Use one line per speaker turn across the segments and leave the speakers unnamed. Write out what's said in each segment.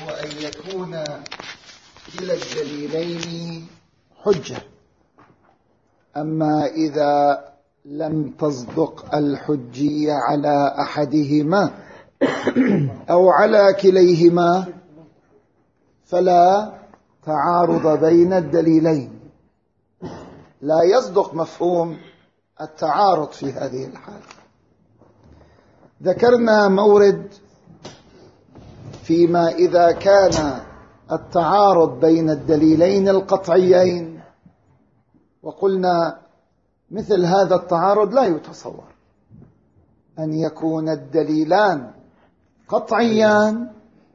أن يكون كلا الدليلين حجة. أما إذا لم تصدق الحجية على أحدهما أو على كليهما فلا تعارض بين الدليلين، لا يصدق مفهوم التعارض في هذه الحالة. ذكرنا مورد فيما إذا كان التعارض بين الدليلين القطعيين، وقلنا مثل هذا التعارض لا يتصور أن يكون الدليلان قطعيان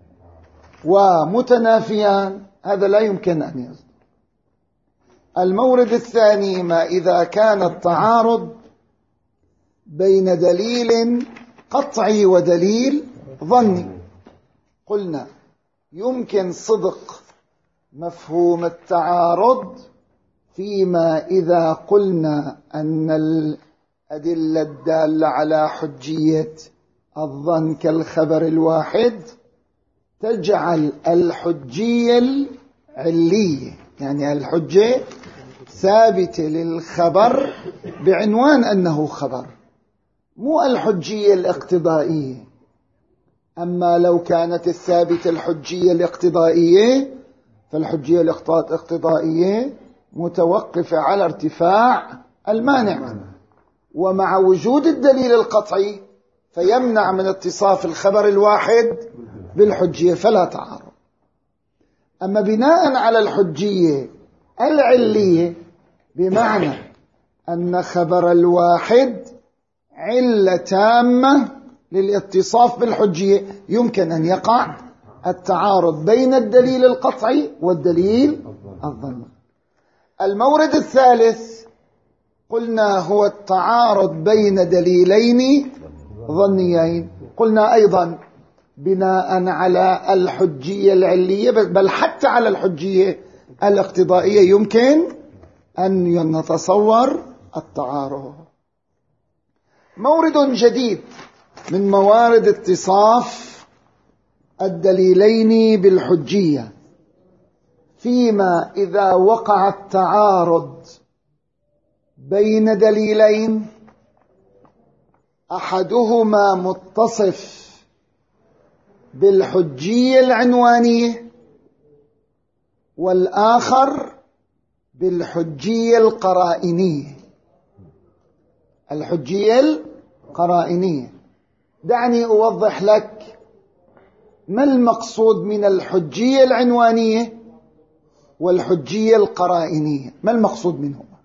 ومتنافيان، هذا لا يمكن أن يصدق. المورد الثاني ما إذا كان التعارض بين دليل قطعي ودليل ظني، قلنا يمكن صدق مفهوم التعارض فيما إذا قلنا أن الأدلة الدالة على حجية الظن كالخبر الواحد تجعل الحجية العلية، يعني الحجة ثابتة للخبر بعنوان أنه خبر، مو الحجية الاقتضائية. أما لو كانت الثابتة الحجية الاقتضائية فالحجية الاقتضائية متوقفة على ارتفاع المانع، ومع وجود الدليل القطعي فيمنع من اتصاف الخبر الواحد بالحجية، فلا تعارض. أما بناء على الحجية العلية بمعنى أن خبر الواحد علة تامة للاتصاف بالحجية، يمكن أن يقع التعارض بين الدليل القطعي والدليل الظني. المورد الثالث قلنا هو التعارض بين دليلين ظنيين، قلنا أيضا بناء على الحجية العلية بل حتى على الحجية الاقتضائية يمكن أن نتصور التعارض. مورد جديد من موارد اتصاف الدليلين بالحجية فيما إذا وقع التعارض بين دليلين أحدهما متصف بالحجية العنوانية والآخر بالحجية القرائنية. الحجية القرائنية، دعني أوضح لك ما المقصود من الحجية العنوانية والحجية القرائنية، ما المقصود منهما.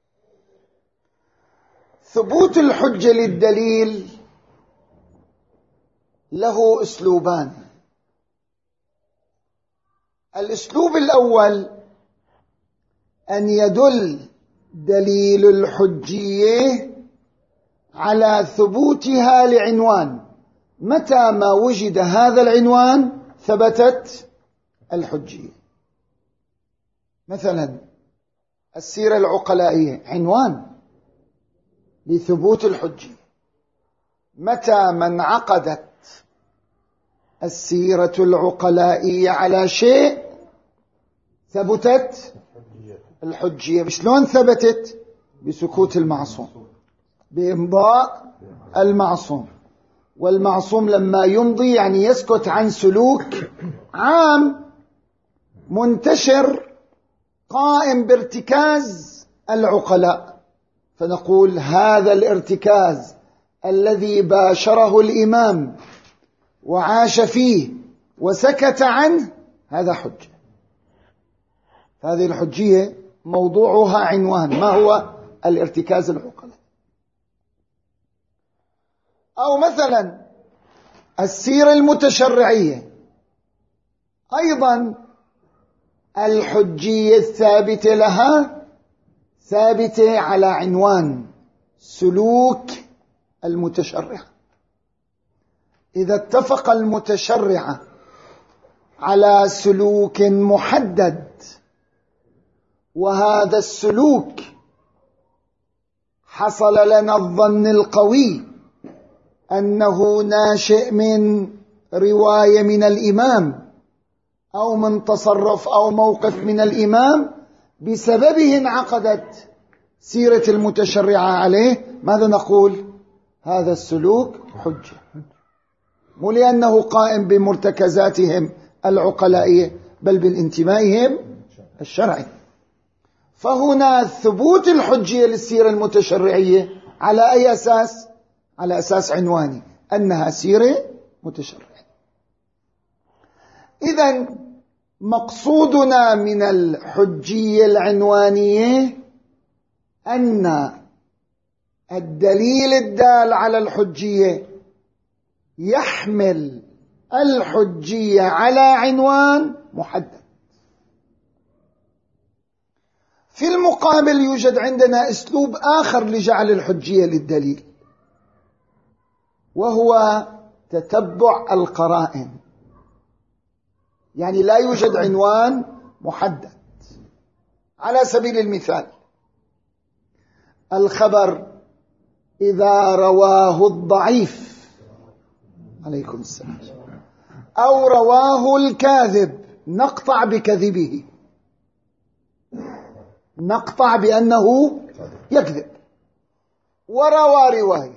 ثبوت الحجة للدليل له أسلوبان. الأسلوب الأول أن يدل دليل الحجية على ثبوتها لعنوان، متى ما وجد هذا العنوان ثبتت الحجية. مثلا السيرة العقلائية عنوان لثبوت الحجية، متى ما انعقدت السيرة العقلائية على شيء ثبتت الحجية. شلون ثبتت؟ بسكوت المعصوم، بإمضاء المعصوم. والمعصوم لما يمضي يعني يسكت عن سلوك عام منتشر قائم بارتكاز العقلاء، فنقول هذا الارتكاز الذي باشره الإمام وعاش فيه وسكت عنه هذا حجة. هذه الحجية موضوعها عنوان، ما هو الارتكاز العقلاء. أو مثلا السيرة المتشرعية أيضا الحجية الثابتة لها ثابتة على عنوان سلوك المتشرع. إذا اتفق المتشرع على سلوك محدد وهذا السلوك حصل لنا الظن القوي أنه ناشئ من رواية من الإمام أو من تصرف أو موقف من الإمام بسببه انعقدت سيرة المتشرعة عليه، ماذا نقول؟ هذا السلوك حجة، مو لأنه قائم بمرتكزاتهم العقلائية بل بانتمائهم الشرعي. فهنا ثبوت الحجية للسيرة المتشرعية على أي أساس؟ على أساس عنواني أنها سيرة متشرعة. إذن مقصودنا من الحجية العنوانية أن الدليل الدال على الحجية يحمل الحجية على عنوان محدد. في المقابل يوجد عندنا أسلوب آخر لجعل الحجية للدليل، وهو تتبع القرائن. يعني لا يوجد عنوان محدد. على سبيل المثال، الخبر إذا رواه الضعيف عليكم السلام أو رواه الكاذب نقطع بكذبه، نقطع بأنه يكذب. وروى رواية،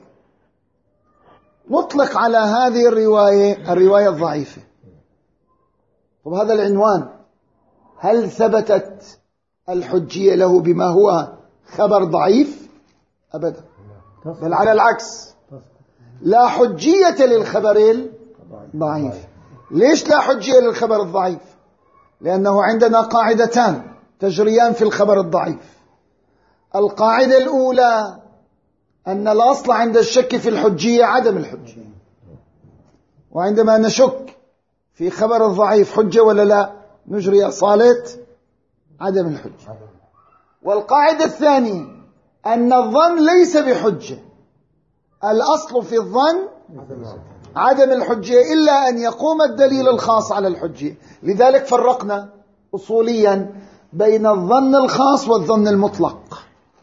نطلق على هذه الرواية الضعيفة. طب هذا العنوان هل ثبتت الحجية له بما هو خبر ضعيف؟ أبدا، بل على العكس، لا حجية للخبر الضعيف. ليش لا حجية للخبر الضعيف؟ لأنه عندنا قاعدتان تجريان في الخبر الضعيف. القاعدة الأولى أن الأصل عند الشك في الحجية عدم الحجية، وعندما نشك في خبر الضعيف حجة ولا لا نجري أصالة عدم الحجة. والقاعدة الثانية أن الظن ليس بحجة، الأصل في الظن عدم الحجة إلا أن يقوم الدليل الخاص على الحجة. لذلك فرقنا أصوليا بين الظن الخاص والظن المطلق.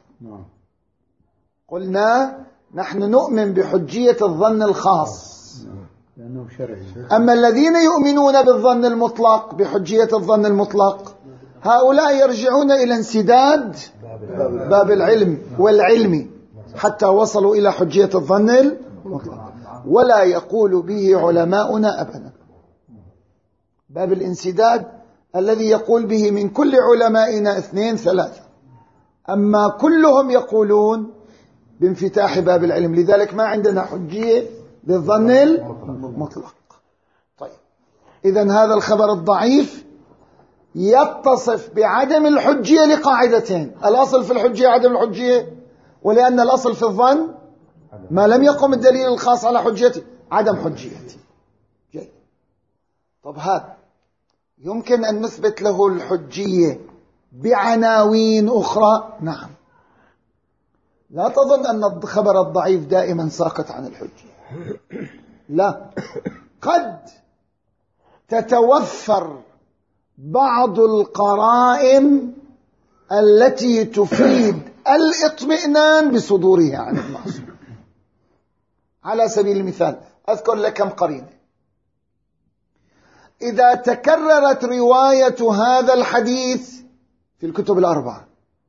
قلنا نحن نؤمن بحجية الظن الخاص، أما الذين يؤمنون بالظن المطلق بحجية الظن المطلق هؤلاء يرجعون إلى انسداد باب العلم والعلم حتى وصلوا إلى حجية الظن المطلق، ولا يقول به علماؤنا أبدا. باب الانسداد الذي يقول به من كل علمائنا 2 3، أما كلهم يقولون بانفتاح باب العلم. لذلك ما عندنا حجية بالظن المطلق. طيب، إذن هذا الخبر الضعيف يتصف بعدم الحجية لقاعدتين: الأصل في الحجية عدم الحجية، ولأن الأصل في الظن ما لم يقم الدليل الخاص على حجيته عدم حجيته. جيد. طب هذا يمكن أن نثبت له الحجية بعناوين أخرى؟ نعم. لا تظن أن الخبر الضعيف دائما ساقط عن الحجية، لا، قد تتوفر بعض القرائن التي تفيد الاطمئنان بصدورها عن المعصوم. على سبيل المثال أذكر لك كم قرينة. إذا تكررت رواية هذا الحديث في الكتب الأربعة،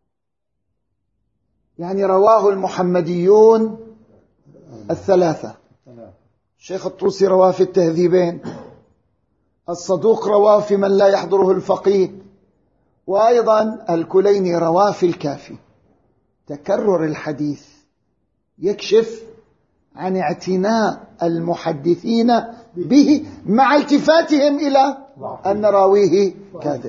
يعني رواه المحمديون 3، الشيخ الطوسي رواه في التهذيبين، الصدوق رواه في من لا يحضره الفقيه، وأيضا الكليني رواه في الكافي، تكرر الحديث يكشف عن اعتناء المحدثين به مع التفاتهم إلى أن راويه كاذب.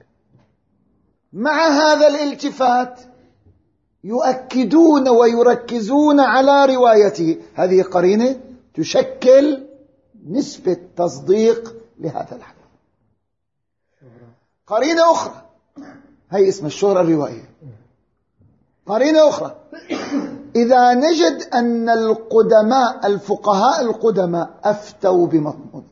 مع هذا الالتفات يؤكدون ويركزون على روايته. هذه قرينة تشكل نسبة تصديق لهذا الحديث. قرينة أخرى هي اسم الشهرة الرواية. قرينة أخرى، إذا نجد أن القدماء الفقهاء القدماء أفتوا بمضمون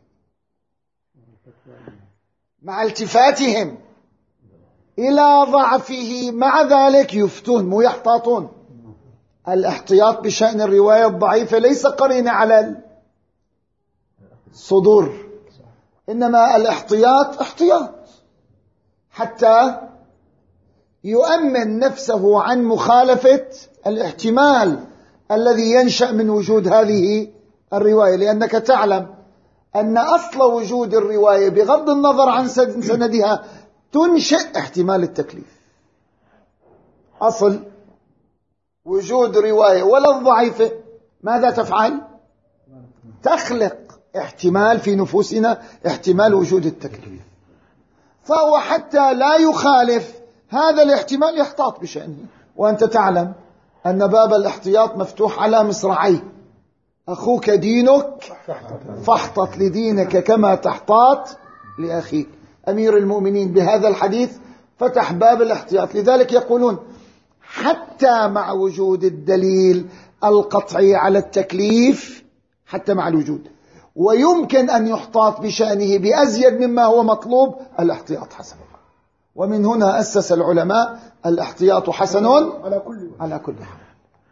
مع التفاتهم إلى ضعفه، مع ذلك يفتون مو يحتاطون. الاحتياط بشأن الرواية الضعيفة ليس قرينة على الصدور، إنما الاحتياط احتياط حتى يؤمن نفسه عن مخالفة الاحتمال الذي ينشأ من وجود هذه الرواية، لأنك تعلم أن أصل وجود الرواية بغض النظر عن سندها تنشئ احتمال التكليف. أصل وجود رواية ولا الضعيفة ماذا تفعل؟ تخلق احتمال في نفوسنا، احتمال وجود التكليف. فهو حتى لا يخالف هذا الاحتمال يحتاط بشأنه. وأنت تعلم أن باب الاحتياط مفتوح على مصراعيه: أخوك دينك فاحتط لدينك كما تحتاط لأخيك. أمير المؤمنين بهذا الحديث فتح باب الاحتياط. لذلك يقولون حتى مع وجود الدليل القطعي على التكليف، حتى مع الوجود، ويمكن أن يحتاط بشأنه بأزيد مما هو مطلوب، الاحتياط حسن. ومن هنا أسس العلماء الاحتياط حسن على كل حال.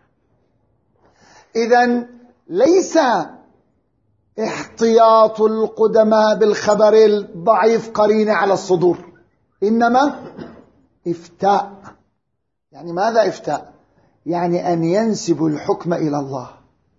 إذن ليس احتياط القدماء بالخبر الضعيف قرينة على الصدور، إنما إفتاء. يعني ماذا إفتاء؟ يعني أن ينسب الحكم إلى الله،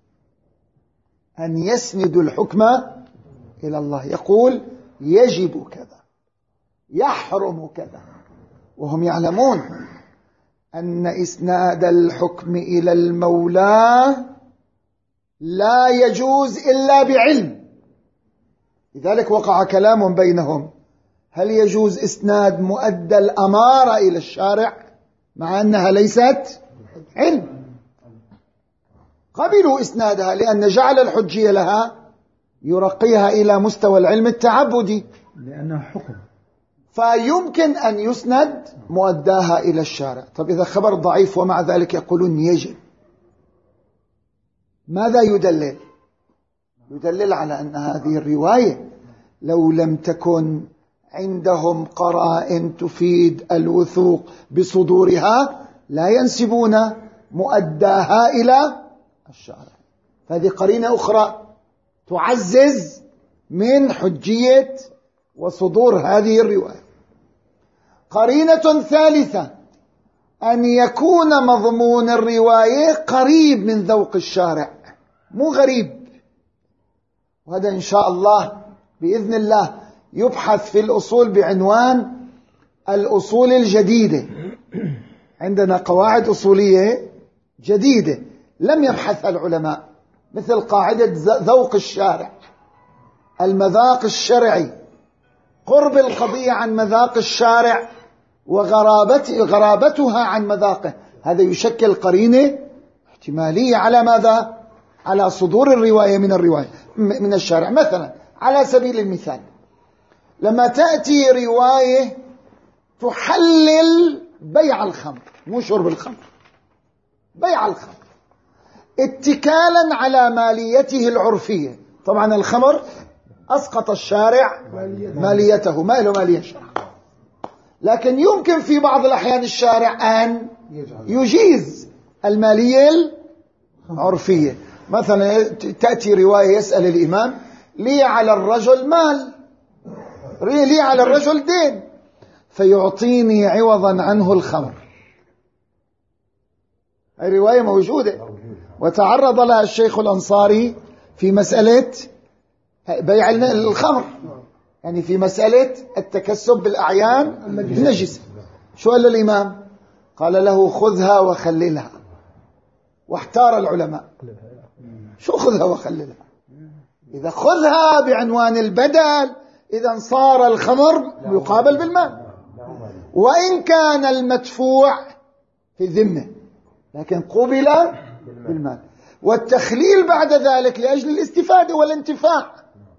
أن يسند الحكم إلى الله، يقول يجب كذا، يحرم كذا، وهم يعلمون أن إسناد الحكم إلى المولى لا يجوز إلا بعلم. لذلك وقع كلام بينهم: هل يجوز إسناد مؤدى الأمارة إلى الشارع مع أنها ليست علم؟ قبلوا إسنادها لأن جعل الحجية لها يرقيها إلى مستوى العلم التعبدي،
لأنها حكم،
فيمكن أن يسند مؤداها إلى الشارع. طب إذا خبر ضعيف ومع ذلك يقولون يجب، ماذا يدلل؟ يدلل على أن هذه الرواية لو لم تكن عندهم قرائن تفيد الوثوق بصدورها لا ينسبون مؤداها إلى الشارع. فهذه قرينة أخرى تعزز من حجية وصدور هذه الرواية. قرينة ثالثة: أن يكون مضمون الرواية قريب من ذوق الشارع، مو غريب. وهذا إن شاء الله بإذن الله يبحث في الأصول بعنوان الأصول الجديدة. عندنا قواعد أصولية جديدة لم يبحثها العلماء، مثل قاعدة ذوق الشارع، المذاق الشرعي، قرب القضية عن مذاق الشارع وغرابتها عن مذاقه. هذا يشكل قرينة احتمالية على ماذا؟ على صدور الرواية من الشارع. مثلا على سبيل المثال، لما تأتي رواية تحلل بيع الخمر، مو شرب الخمر، بيع الخمر، اتكالا على ماليته العرفية. طبعا الخمر أسقط الشارع ماليته، ما له مالية شرع، لكن يمكن في بعض الأحيان الشارع أن يجيز المالية العرفية. مثلا تأتي رواية يسأل الإمام: لي على الرجل مال، لي على الرجل دين، فيعطيني عوضا عنه الخمر. هذه رواية موجودة وتعرض لها الشيخ الأنصاري في مسألة بيع الخمر، يعني في مسألة التكسب بالأعيان النجسة. شو قال الإمام؟ قال له: خذها وخللها. واحتار العلماء: شو خذها وخللها؟ إذا خذها بعنوان البدل إذا صار الخمر يقابل بالمال، وإن كان المدفوع في الذمة لكن قبل بالمال، والتخليل بعد ذلك لأجل الاستفادة والانتفاع.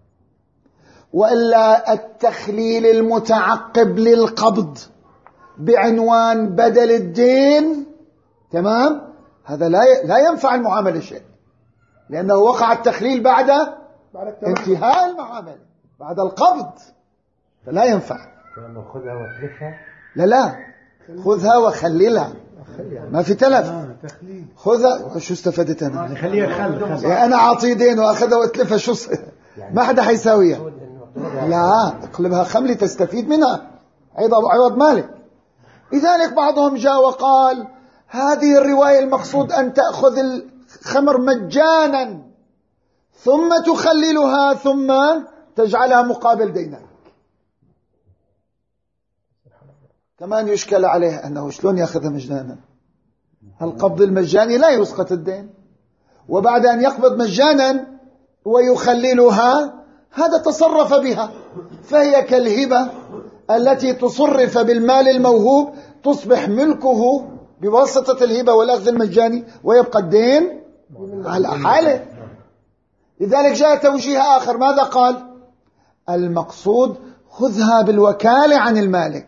وإلا التخليل المتعقب للقبض بعنوان بدل الدين، تمام، هذا لا ينفع المعاملة شيء، لأنه وقع التخليل بعد انتهاء المعاملة، بعد القبض، فلا ينفع.
خذها وتلفها؟
لا خذها وخللها، ما في تلف. خذها، شو استفدت أنا؟
خليها خل.
أنا أعطيه دين وأخذها وأتلفها، شو ما حدا حيساويها. لا، اقلبها خملي تستفيد منها عوض مالك. لذلك بعضهم جاء وقال هذه الرواية المقصود أن تأخذ الخمر مجانا ثم تخللها ثم تجعلها مقابل دينك. كمان يشكل عليه أنه شلون يأخذها مجانا؟ القبض المجاني لا يسقط الدين، وبعد أن يقبض مجانا ويخللها هذا تصرف بها، فهي كالهبة التي تصرف بالمال الموهوب تصبح ملكه بواسطة الهبة والأخذ المجاني ويبقى الدين على حاله. لذلك جاء توجيه آخر، ماذا قال؟ المقصود خذها بالوكالة عن المالك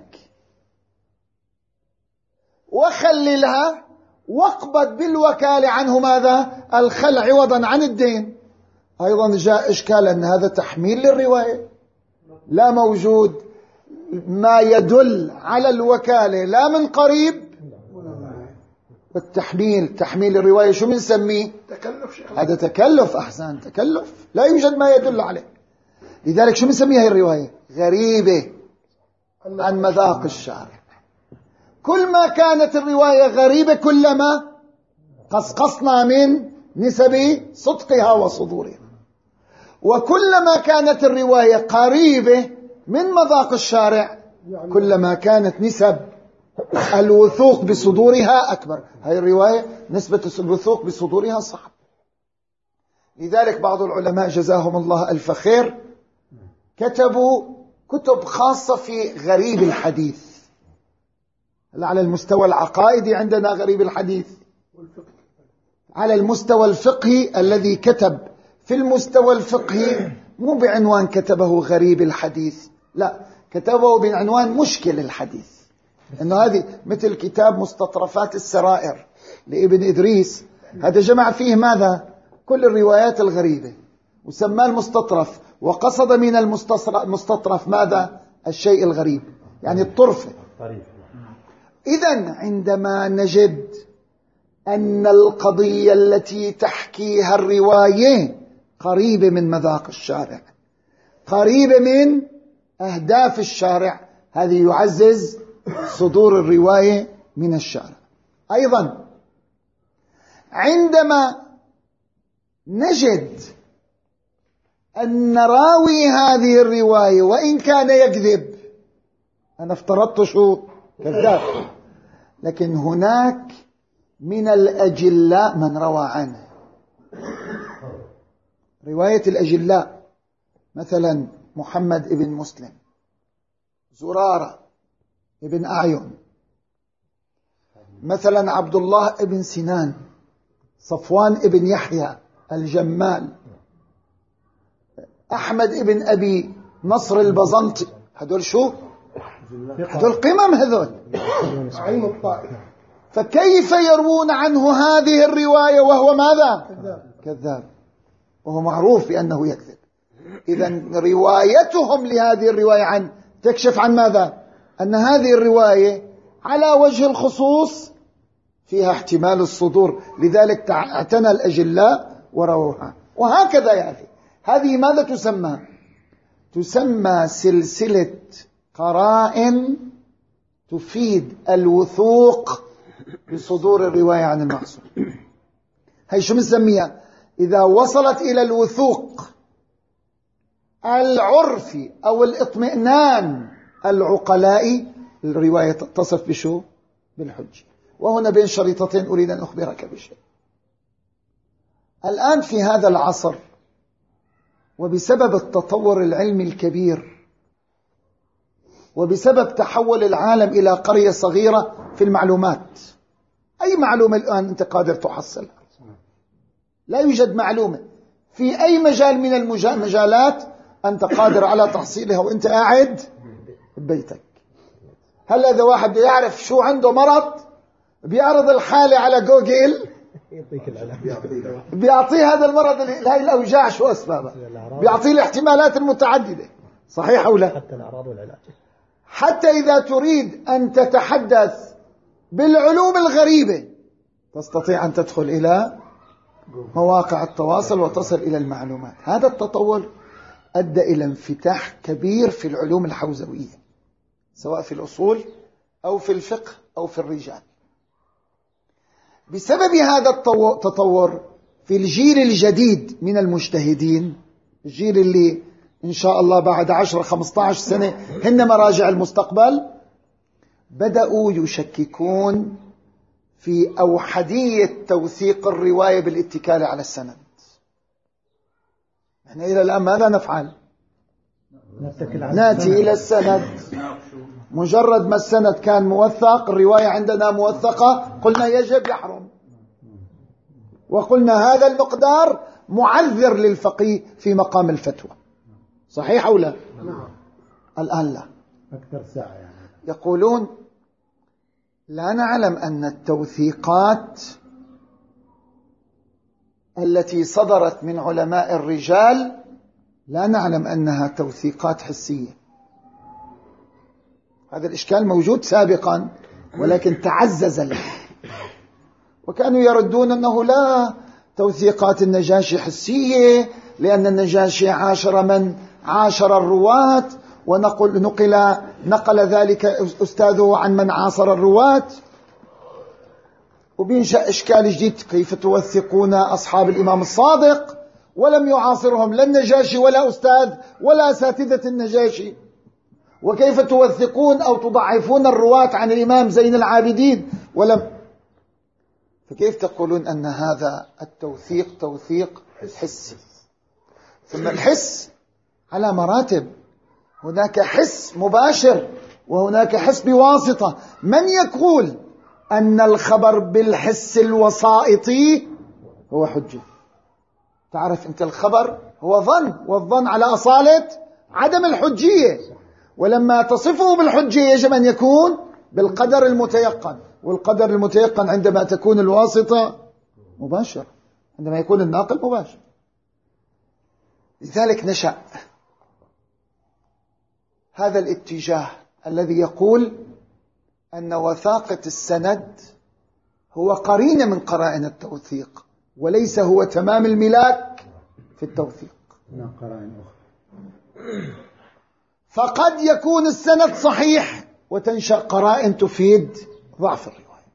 وخللها واقبض بالوكالة عنه ماذا؟ الخل عوضا عن الدين. أيضا جاء إشكال أن هذا تحميل للرواية، لا موجود ما يدل على الوكالة لا من قريب. والتحميل، تحميل الرواية شو بنسميه؟ هذا تكلف. أحسن، تكلف، لا يوجد ما يدل عليه. لذلك شو بنسميها هي الرواية؟ غريبة عن مذاق الشارع. كل ما كانت الرواية غريبة كلما قصقصنا من نسب صدقها وصدورها، وكلما كانت الرواية قريبة من مذاق الشارع كلما كانت نسب الوثوق بصدورها أكبر. هاي الرواية نسبة الوثوق بصدورها صعب. لذلك بعض العلماء جزاهم الله ألف خير كتبوا كتب خاصة في غريب الحديث. على المستوى العقائدي عندنا غريب الحديث، على المستوى الفقهي الذي كتب في المستوى الفقهي مو بعنوان كتبه غريب الحديث، لا، كتبه بعنوان مشكل الحديث. انه هذه مثل كتاب مستطرفات السرائر لابن إدريس، هذا جمع فيه ماذا؟ كل الروايات الغريبة وسماه المستطرف، وقصد من المستطرف ماذا؟ الشيء الغريب، يعني الطرفة. إذن عندما نجد أن القضية التي تحكيها الرواية قريبة من مذاق الشارع، قريبة من أهداف الشارع، هذه يعزز صدور الرواية من الشارع. أيضا عندما نجد أن راوي هذه الرواية وإن كان يكذب، أنا افترضت شو؟ كذاب، لكن هناك من الأجلاء من روى عنه. رواية الأجلاء مثلا محمد ابن مسلم، زرارة ابن أعين، مثلا عبد الله ابن سنان، صفوان ابن يحيى الجمال، أحمد ابن أبي نصر البزنطي. هذول شو؟ هذول قمم، هذول عين الطائف. فكيف يروون عنه هذه الرواية وهو ماذا؟ كذاب، وهو معروف بأنه يكذب. إذن روايتهم لهذه الرواية عن تكشف عن ماذا؟ أن هذه الرواية على وجه الخصوص فيها احتمال الصدور، لذلك اعتنى الأجلاء وروها. وهكذا يا أخي، هذه ماذا تسمى؟ تسمى سلسلة قرائن تفيد الوثوق بصدور الرواية عن المعصوم. هي شو بنسميها؟ إذا وصلت إلى الوثوق العرفي أو الاطمئنان العقلائي، الرواية تتصف بشو؟ بالحجة. وهنا بين شريطتين أريد أن أخبرك بشيء. الآن في هذا العصر وبسبب التطور العلمي الكبير وبسبب تحول العالم إلى قرية صغيرة في المعلومات، أي معلومة الآن أنت قادر تحصلها، لا يوجد معلومة في أي مجال من المجالات أنت قادر على تحصيلها وأنت قاعد ببيتك. هل هذا واحد يعرف شو عنده مرض بيعرض الحالة على جوجل بيعطيه هذا المرض، هاي الأوجاع شو أسبابها، بيعطيه الاحتمالات المتعددة، صحيح أو لا؟
حتى الأعراض والعلاج.
حتى إذا تريد أن تتحدث بالعلوم الغريبة تستطيع أن تدخل إلى مواقع التواصل وتصل إلى المعلومات. هذا التطور أدى إلى انفتاح كبير في العلوم الحوزوية، سواء في الأصول أو في الفقه أو في الرجال. بسبب هذا التطور في الجيل الجديد من المجتهدين، الجيل اللي إن شاء الله بعد 10-15 سنة هن مراجع المستقبل، بدأوا يشككون في أوحدية توثيق الرواية بالاتكال على السند. نحن إلى الآن ماذا نفعل؟ نأتي إلى السند، مجرد ما السند كان موثق، الرواية عندنا موثقة، قلنا يجب يحرم، وقلنا هذا المقدار معذر للفقيه في مقام الفتوى. صحيح أو لا؟ الآن لا،
أكثر ساعة يعني.
يقولون لا نعلم أن التوثيقات التي صدرت من علماء الرجال لا نعلم أنها توثيقات حسية. هذا الإشكال موجود سابقا ولكن تعزز له، وكانوا يردون أنه لا، توثيقات النجاشي حسية لأن النجاشي عاشر من عاشر الرواة، نقل ذلك أستاذه عن من عاصر الرواة. وبينشأ إشكال جديد، كيف توثقون أصحاب الإمام الصادق ولم يعاصرهم لا النجاشي ولا أستاذ ولا أساتذة النجاشي؟ وكيف توثقون أو تضعفون الرواة عن الإمام زين العابدين فكيف تقولون أن هذا التوثيق توثيق حسي؟ ثم الحس على مراتب، هناك حس مباشر وهناك حس بواسطة. من يقول أن الخبر بالحس الوسائطي هو حجة؟ تعرف أنت الخبر هو ظن، والظن على أصالة عدم الحجية، ولما تصفه بالحجية يجب أن يكون بالقدر المتيقن، والقدر المتيقن عندما تكون الواسطة مباشر، عندما يكون الناقل مباشر. لذلك نشأ هذا الاتجاه الذي يقول أن وثاقة السند هو قرينة من قرائن التوثيق، وليس هو تمام الملاك في التوثيق. فقد يكون السند صحيح وتنشأ قرائن تفيد ضعف الرواية،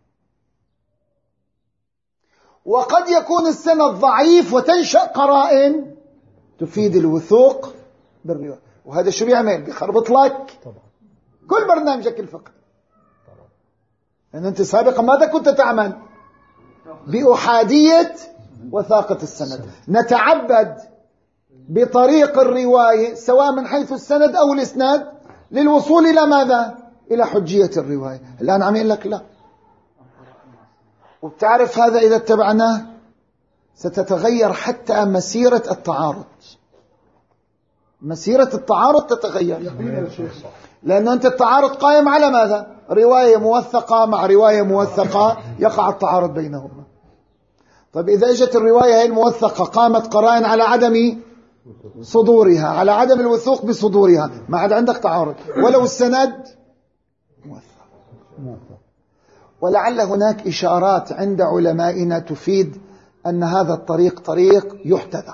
وقد يكون السند ضعيف وتنشأ قرائن تفيد الوثوق بالرواية. وهذا شو بيعمل؟ بيخربط لك كل برنامجك الفقهي، لأن أنت سابقا ماذا كنت تعمل؟ بأحادية وثاقة السند. نتعبد بطريق الرواية سواء من حيث السند أو الإسناد للوصول إلى ماذا؟ إلى حجية الرواية. الآن عم يقول لك لا. وبتعرف هذا إذا اتبعناه ستتغير حتى مسيرة التعارض. مسيرة التعارض تتغير، لأن أنت التعارض قائم على ماذا؟ رواية موثقة مع رواية موثقة، يقع التعارض بينهما. طيب إذا اجت الرواية هي الموثقة قامت قرائن على عدم صدورها، على عدم الوثوق بصدورها، ما عاد عندك تعارض. ولو السند موثق. ولعل هناك إشارات عند علمائنا تفيد أن هذا الطريق طريق يحتذى،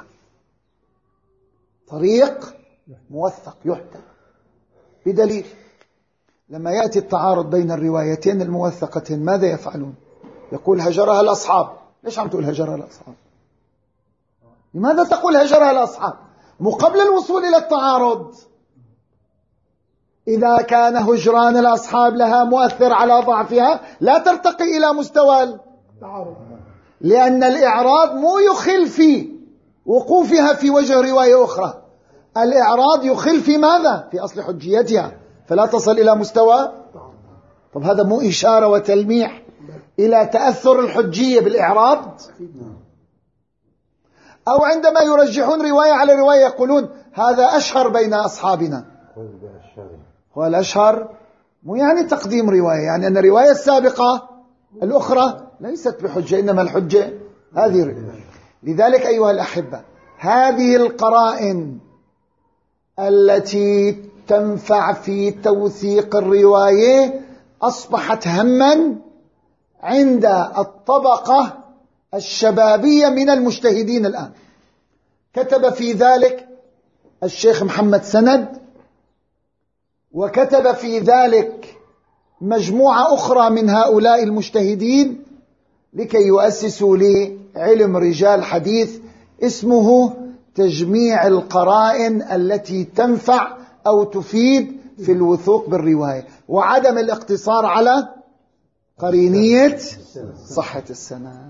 طريق موثق يحتذى، بدليل لما يأتي التعارض بين الروايتين الموثقتين ماذا يفعلون؟ يقول هجرها الأصحاب. ليش عم تقول هجرها الأصحاب؟ لماذا تقول هجرها الأصحاب مقابل الوصول إلى التعارض؟ إذا كان هجران الأصحاب لها مؤثر على ضعفها لا ترتقي إلى مستوى التعارض، لأن الإعراض مو يخل في وقوفها في وجه رواية أخرى، الإعراض يخل في ماذا؟ في أصل حجيتها، فلا تصل إلى مستوى. طب هذا مو إشارة وتلميح إلى تأثر الحجية بالإعراض؟ أو عندما يرجحون رواية على رواية يقولون هذا أشهر بين أصحابنا، هو الأشهر مو يعني تقديم رواية، يعني أن الرواية السابقة الأخرى ليست بحجة، إنما الحجة هذه الرواية. لذلك أيها الأحبة هذه القرائن التي تنفع في توثيق الرواية أصبحت هما عند الطبقة الشبابية من المجتهدين الآن. كتب في ذلك الشيخ محمد سند، وكتب في ذلك مجموعة أخرى من هؤلاء المجتهدين لكي يؤسسوا لعلم رجال حديث اسمه تجميع القرائن التي تنفع أو تفيد في الوثوق بالرواية، وعدم الاقتصار على قرينية صحة السند.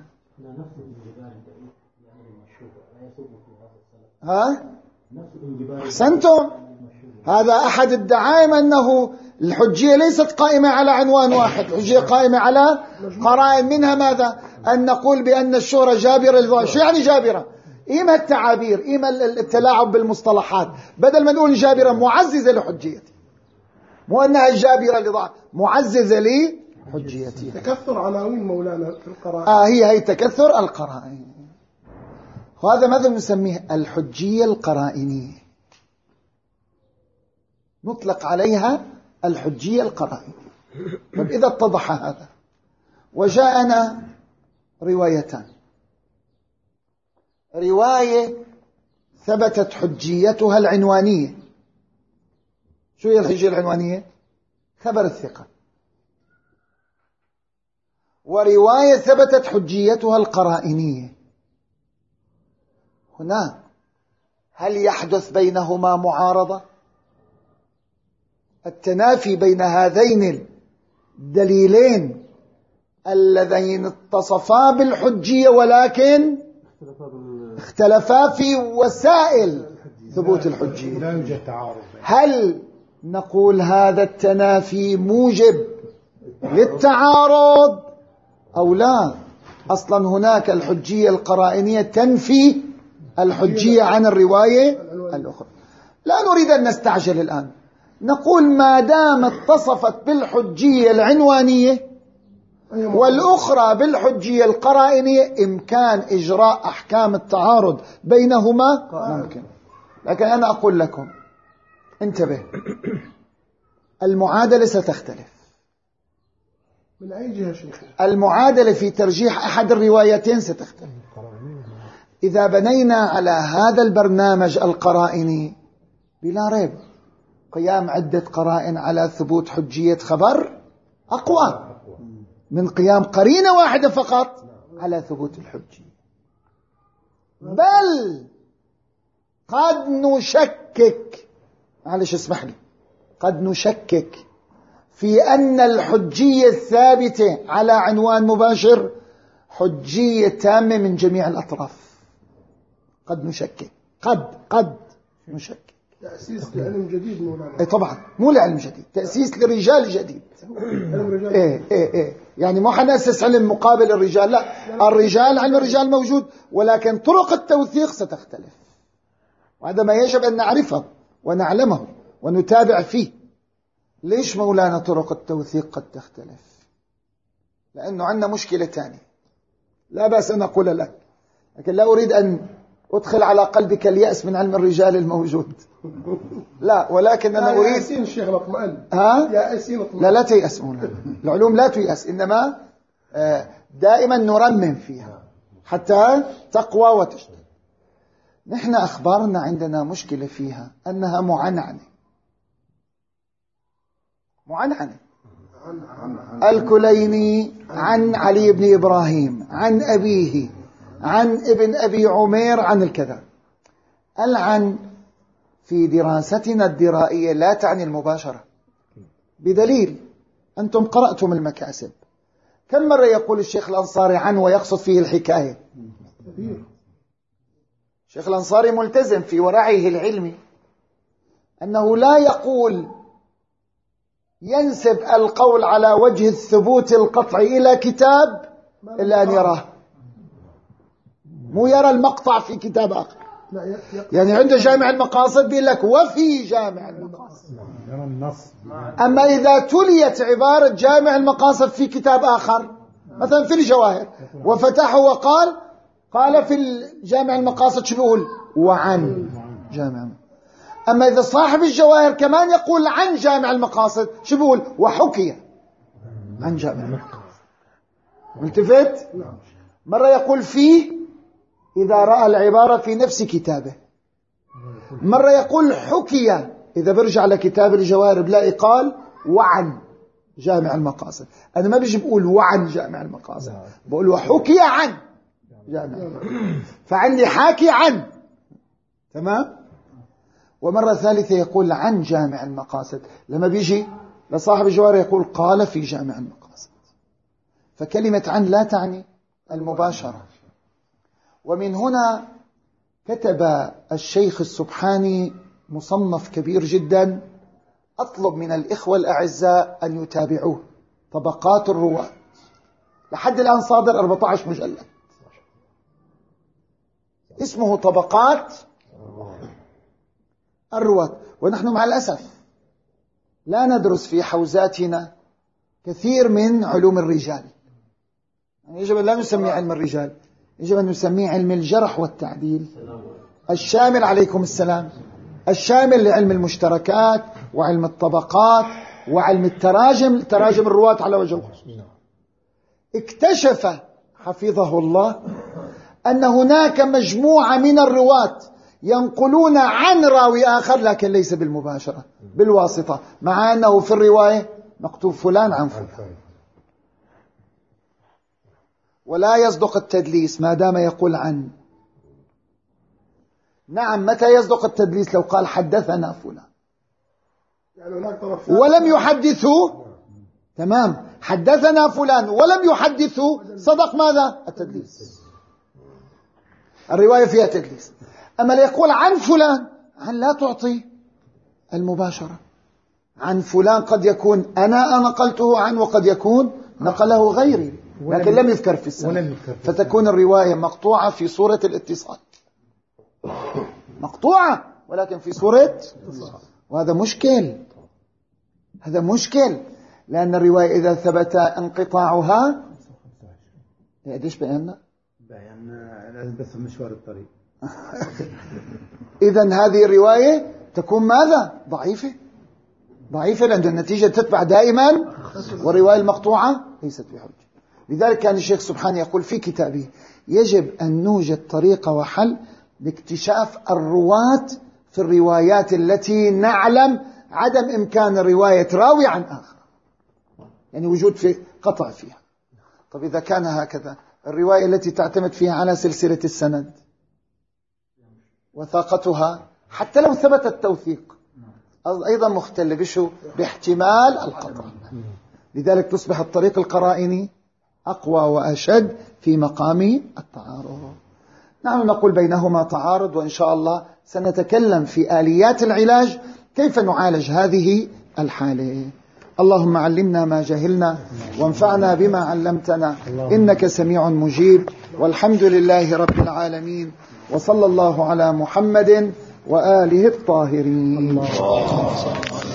أحسنتم، هذا أحد الدعائم أنه الحجية ليست قائمة على عنوان واحد، الحجية قائمة على قرائن، منها ماذا؟ أن نقول بأن الشهرة جابرة للضعف. شو يعني جابرة؟ إما التعابير، إما التلاعب بالمصطلحات، بدل ما نقول جابرة معززة لحجيتي، مو أنها جابرة لضعف، معززة لحجيتي.
تكثر عناوين مولانا في القرائن.
هي تكثر القرائن، وهذا ماذا نسميه؟ الحجية القرائنية، نطلق عليها الحجية القرائنية. طيب إذا اتضح هذا وجاءنا روايتان، رواية ثبتت حجيتها العنوانية. شو هي الحجية العنوانية؟ خبر الثقة. ورواية ثبتت حجيتها القرائنية. هنا هل يحدث بينهما معارضة؟ التنافي بين هذين الدليلين اللذين اتصفا بالحجية ولكن اختلفا في وسائل ثبوت الحجية،
لا يوجد تعارض.
هل نقول هذا التنافي موجب للتعارض أو لا؟ أصلا هناك الحجية القرائنية تنفي الحجية عن الرواية الأخرى. لا نريد أن نستعجل الآن، نقول ما دام اتصفت بالحجية العنوانية والأخرى بالحجية القرائنية إمكان إجراء أحكام التعارض بينهما ممكن. لكن أنا أقول لكم انتبه، المعادلة ستختلف.
من أي جهة شيخ؟
المعادلة في ترجيح أحد الروايتين ستختلف. إذا بنينا على هذا البرنامج القرائني بلا ريب قيام عدة قرائن على ثبوت حجية خبر أقوى من قيام قرينة واحدة فقط على ثبوت الحجية. بل قد نشكك، معلش اسمح لي، قد نشكك في أن الحجية الثابتة على عنوان مباشر حجية تامة من جميع الأطراف. قد نشكك، قد نشكك.
تأسيس لعلم جديد مولانا.
طبعا مو لعلم جديد، تأسيس لرجال جديد. يعني مو حنأسس علم مقابل الرجال، لا، الرجال علم الرجال موجود، ولكن طرق التوثيق ستختلف، وهذا ما يجب أن نعرفه ونعلمه ونتابع فيه. ليش مولانا طرق التوثيق قد تختلف؟ لأنه عندنا مشكلة تانية لا بأس أن أقول لك، لكن لا أريد أن أدخل على قلبك اليأس من علم الرجال الموجود، لا، ولكن أنا أريد
يأسين الشيخ الاطمئن.
يأسين اطمئن. لا تيأس مولانا، العلوم لا تيأس، إنما دائما نرمم فيها حتى تقوى وتشتغل. نحن أخبارنا عندنا مشكلة فيها أنها معنعنة. الكليني عن علي بن إبراهيم عن أبيه عن ابن أبي عمير عن الكذا. العن في دراستنا الدرائية لا تعني المباشرة، بدليل أنتم قرأتم المكاسب، كم مرة يقول الشيخ الأنصاري عن ويقصد فيه الحكاية؟ الشيخ الأنصاري ملتزم في ورعه العلمي أنه لا يقول ينسب القول على وجه الثبوت القطعي إلى كتاب إلا أن يراه، مو يرى المقطع في كتاب آخر. يعني عنده جامع المقاصد بيقول لك وفي جامع المقاصد، أما إذا تليت عبارة جامع المقاصد في كتاب آخر مثلا في الجواهر وفتحه وقال قال في الجامع المقاصد شو بيقول؟ وعن جامع. أما إذا صاحب الجواهر كمان يقول عن جامع المقاصد شو بيقول؟ وحكي عن جامع المقاصد. ملتفت؟ مرة يقول فيه إذا رأى العبارة في نفس كتابه، مرة يقول حكي، إذا برجع لكتاب الجواهر بلاقي قال وعن جامع المقاصد. أنا ما بيجي بقول وعن جامع المقاصد، بقول وحكي عن جامع المقاصد، فعندي حاكي عن. تمام. ومرة ثالثة يقول عن جامع المقاصد، لما بيجي لصاحب الجواهر يقول قال في جامع المقاصد. فكلمة عن لا تعني المباشرة. ومن هنا كتب الشيخ السبحاني مصنف كبير جدا، أطلب من الإخوة الأعزاء أن يتابعوه، طبقات الرواة، لحد الآن صادر 14 مجلد، اسمه طبقات الرواة. ونحن مع الأسف لا ندرس في حوزاتنا كثير من علوم الرجال. يعني يجب أن لا نسميه علم الرجال، يجب أن نسميه علم الجرح والتعديل الشامل، عليكم السلام، الشامل لعلم المشتركات وعلم الطبقات وعلم التراجم، تراجم الرواة على وجه الخصوص. اكتشف حفظه الله أن هناك مجموعة من الرواة ينقلون عن راوي آخر، لكن ليس بالمباشرة، بالواسطة، مع أنه في الرواية مكتوب فلان عن فلان. ولا يصدق التدليس ما دام يقول عن. نعم، متى يصدق التدليس؟ لو قال حدثنا فلان ولم يحدثوا. تمام، حدثنا فلان ولم يحدثوا، صدق ماذا؟ التدليس. الرواية فيها تدليس. أما ليقول عن فلان، عن لا تعطي المباشرة. عن فلان قد يكون أنا نقلته عنه، وقد يكون نقله غيري لكن لم يذكر في السنة، فتكون الرواية مقطوعة في صورة الاتصال، مقطوعة ولكن في صورة، وهذا مشكل. هذا مشكل، لأن الرواية إذا ثبت انقطاعها ايش بياننا؟
لازم بس مشوار الطريق.
إذن هذه الرواية تكون ماذا؟ ضعيفة، ضعيفة، لأن النتيجة تتبع دائما، والرواية المقطوعة ليست بحجة. لذلك كان الشيخ سبحانه يقول في كتابه يجب أن نوجد طريقة وحل لاكتشاف الرواة في الروايات التي نعلم عدم إمكان رواية راوي عن آخر، يعني وجود في قطع فيها. طب إذا كان هكذا، الرواية التي تعتمد فيها على سلسلة السند وثاقتها حتى لو ثبت التوثيق أيضا مختل بشو؟ باحتمال القطع. لذلك تصبح الطريق القرائني أقوى وأشد في مقام التعارض. نحن نقول بينهما تعارض، وإن شاء الله سنتكلم في آليات العلاج، كيف نعالج هذه الحالة. اللهم علمنا ما جهلنا وانفعنا بما علمتنا، إنك سميع مجيب، والحمد لله رب العالمين، وصلى الله على محمد وآله الطاهرين.